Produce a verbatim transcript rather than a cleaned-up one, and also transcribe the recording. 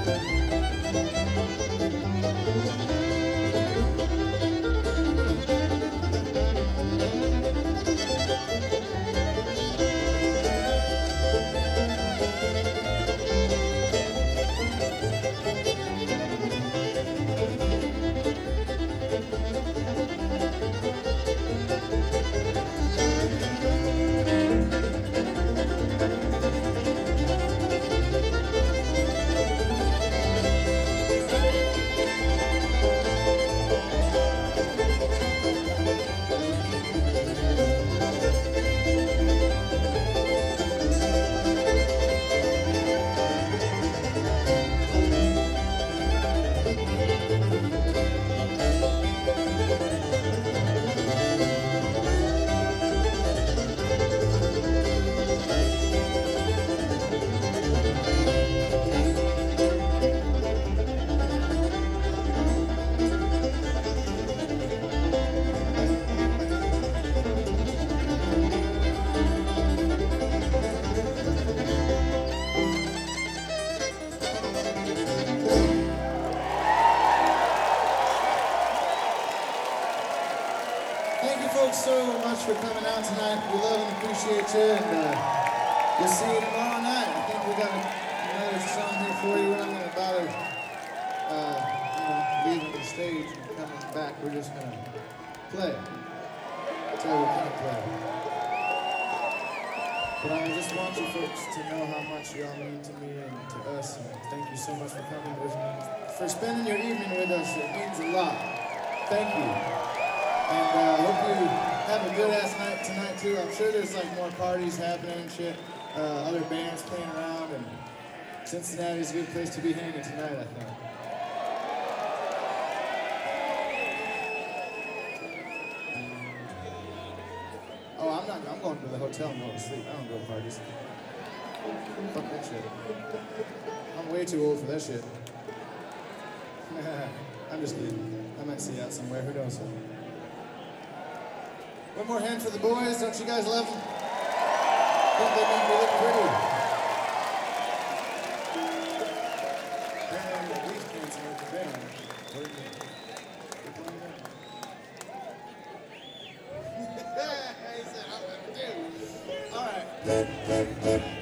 Thank you folks so much for coming out tonight. We love and appreciate you, and uh, we'll see you tomorrow night. I think we got a, another song here for you. We're not going to bother uh, you know, leaving the stage and coming back. We're just going to play. That's how we're going to play. But I just want you folks to know how much y'all mean to me and to us. And thank you so much for coming with me, for spending your evening with us. It means a lot. Thank you. And I uh, hope you have a good-ass night tonight, too. I'm sure there's, like, more parties happening and shit. Uh, other bands playing around, and Cincinnati's a good place to be hanging tonight, I think. Oh, I'm not, I'm going to the hotel and going to sleep. I don't go to parties. Fuck that shit. I'm way too old for that shit. I'm just kidding. I might see you out somewhere, who knows? One more hand for the boys. Don't you guys love them? Don't they make me look pretty? Apparently I'm the beach dancing with the band. What are you doing? He said, I'm gonna do. All right.